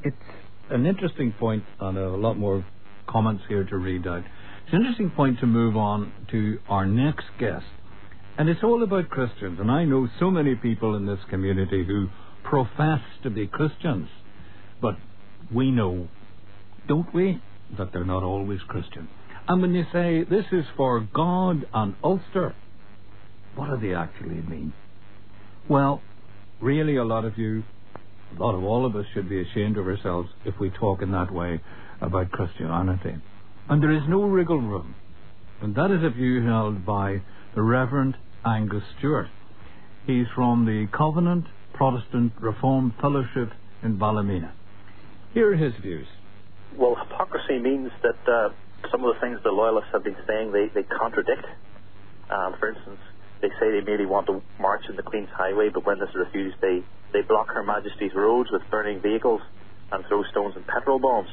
It's an interesting point, and a lot more comments here to read out. It's an interesting point to move on to our next guest. And it's all about Christians. And I know so many people in this community who profess to be Christians. But we know, don't we, that they're not always Christian. And when you say, this is for God and Ulster, what do they actually mean? Well, really a lot of all of us should be ashamed of ourselves if we talk in that way about Christianity. And there is no wriggle room. And that is a view held by the Reverend Angus Stewart. He's from the Covenant Protestant Reformed Fellowship in Ballymena. Here are his views. Well, hypocrisy means that some of the things the Loyalists have been saying, they contradict. For instance, they say they merely want to march in the Queen's Highway, but when this is refused, they block Her Majesty's roads with burning vehicles and throw stones and petrol bombs.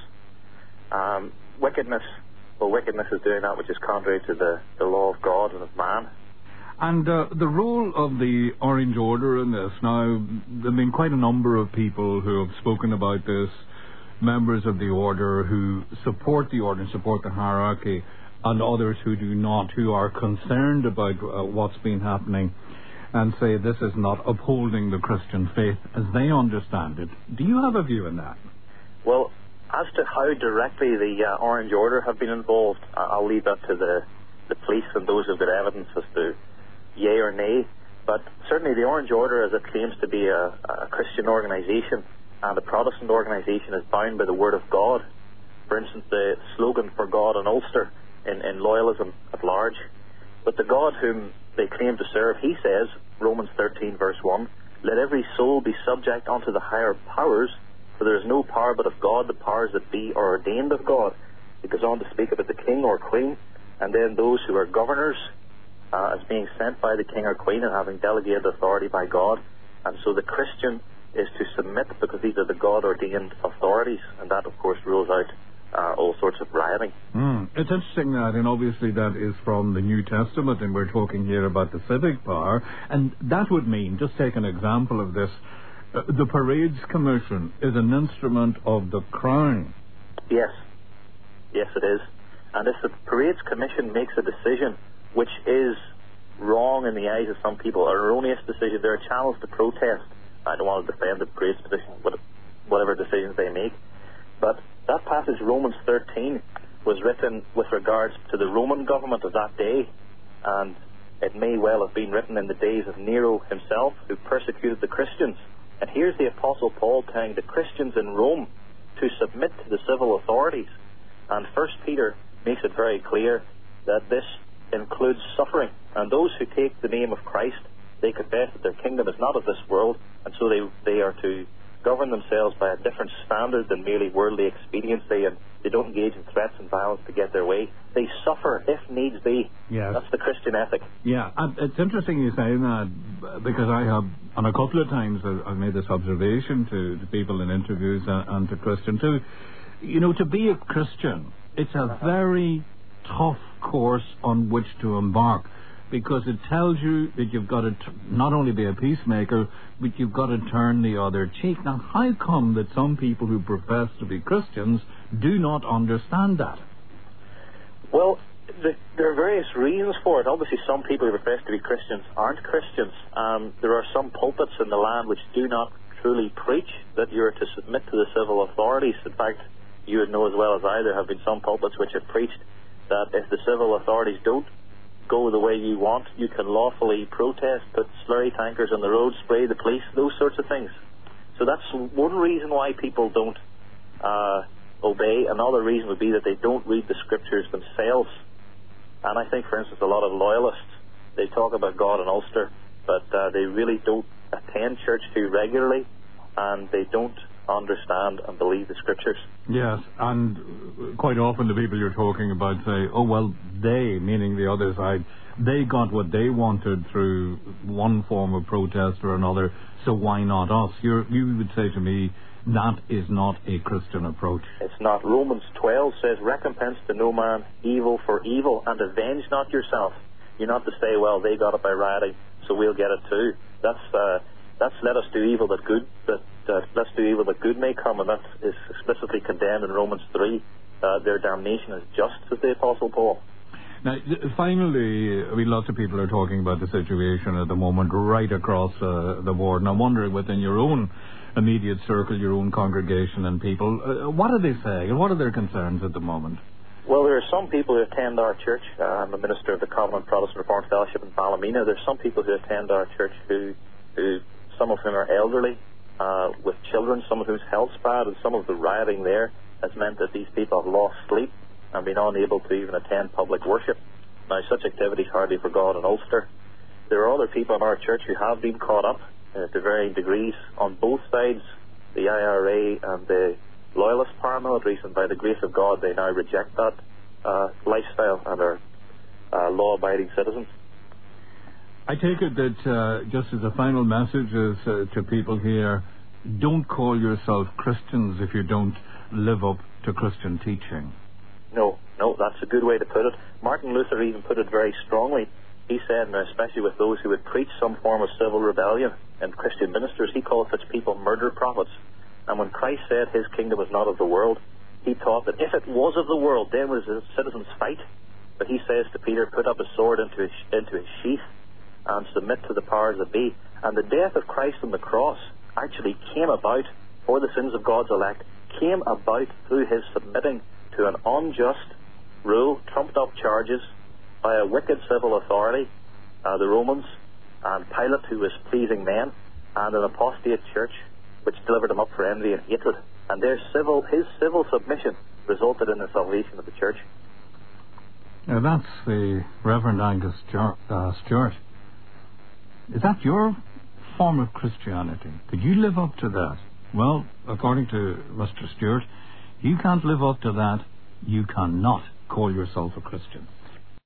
Wickedness is doing that which is contrary to the law of God and of man. And the role of the Orange Order in this, now, there have been quite a number of people who have spoken about this, members of the Order who support the Order and support the hierarchy, and others who do not, who are concerned about what's been happening and say this is not upholding the Christian faith as they understand it. Do you have a view in that? Well, as to how directly the Orange Order have been involved, I'll leave that to the police and those who've got evidence as to yay or nay. But certainly the Orange Order, as it claims to be a Christian organisation and a Protestant organisation, is bound by the Word of God. For instance, the slogan for God and Ulster in loyalism at large. But the God whom they claim to serve, he says, Romans 13 verse 1, let every soul be subject unto the higher powers, for there is no power but of God, the powers that be are ordained of God. It goes on to speak about the king or queen, and then those who are governors as being sent by the king or queen and having delegated authority by God. And so the Christian is to submit because these are the God-ordained authorities, and that, of course, rules out all sorts of rioting. It's interesting that, and obviously that is from the New Testament, and we're talking here about the civic power, and that would mean, just take an example of this, the Parades Commission is an instrument of the Crown. Yes, it is. And if the Parades Commission makes a decision which is wrong in the eyes of some people, an erroneous decision, there are channels to protest. I don't want to defend the Parades position, whatever decisions they make, but that passage, Romans 13, was written with regards to the Roman government of that day, and it may well have been written in the days of Nero himself, who persecuted the Christians. And here's the Apostle Paul telling the Christians in Rome to submit to the civil authorities. And 1 Peter makes it very clear that this includes suffering. And those who take the name of Christ, they confess that their kingdom is not of this world, and so they are to govern themselves by a different standard than merely worldly expediency, and they don't engage in threats and violence to get their way. They suffer if needs be. Yes. That's the Christian ethic. Yeah, and it's interesting you say that, because I have, on a couple of times, I've made this observation to people in interviews and to Christians too. You know, to be a Christian, it's a very tough course on which to embark, because it tells you that you've got to not only be a peacemaker, but you've got to turn the other cheek. Now, how come that some people who profess to be Christians do not understand that? Well, there are various reasons for it. Obviously, some people who profess to be Christians aren't Christians. There are some pulpits in the land which do not truly preach that you're to submit to the civil authorities. In fact, you would know as well as I, there have been some pulpits which have preached that if the civil authorities don't go the way you want, you can lawfully protest, put slurry tankers on the road, spray the police, those sorts of things. So that's one reason why people don't obey. Another reason would be that they don't read the scriptures themselves. And I think, for instance, a lot of loyalists, they talk about God and Ulster, but they really don't attend church too regularly, and they don't understand and believe the scriptures. Yes, and quite often the people you're talking about say, oh, well, they, meaning the other side, they got what they wanted through one form of protest or another, so why not us? You would say to me, that is not a Christian approach. It's not. Romans 12 says, recompense to no man evil for evil, and avenge not yourself. You're not to say, well, they got it by rioting, so we'll get it too. That's let us do evil that that let's do evil that good may come, and that is explicitly condemned in Romans 3. Their damnation is just, as the Apostle Paul. Now, finally, lots of people are talking about the situation at the moment right across the board, and I'm wondering within your own immediate circle, your own congregation and people, what are they saying, and what are their concerns at the moment? Well, there are some people who attend our church. I'm a minister of the Covenant Protestant Reformed Fellowship in Ballymena. There's some people who attend our church who some of whom are elderly, with children, some of whose health's bad, and some of the rioting there has meant that these people have lost sleep and been unable to even attend public worship. Now, such activities hardly for God in Ulster. There are other people in our church who have been caught up to varying degrees on both sides, the IRA and the Loyalist paramilitaries, and by the grace of God they now reject that lifestyle and are law-abiding citizens. I take it that just as a final message is to people here, don't call yourself Christians if you don't live up to Christian teaching. No, that's a good way to put it. Martin Luther even put it very strongly. He said, and especially with those who would preach some form of civil rebellion and Christian ministers, he called such people murder prophets. And when Christ said his kingdom was not of the world, he taught that if it was of the world, then would his citizens fight. But he says to Peter, put up a sword into his sheath and submit to the powers that be. And the death of Christ on the cross actually came about for the sins of God's elect, came about through his submitting to an unjust rule, trumped up charges by a wicked civil authority, the Romans, and Pilate, who was pleasing men, and an apostate church which delivered him up for envy and hatred. And his civil submission resulted in the salvation of the church. Now that's the Reverend Angus Stewart. Is that your form of Christianity? Could you live up to that? Well, according to Mr. Stewart, you can't live up to that. You cannot call yourself a Christian.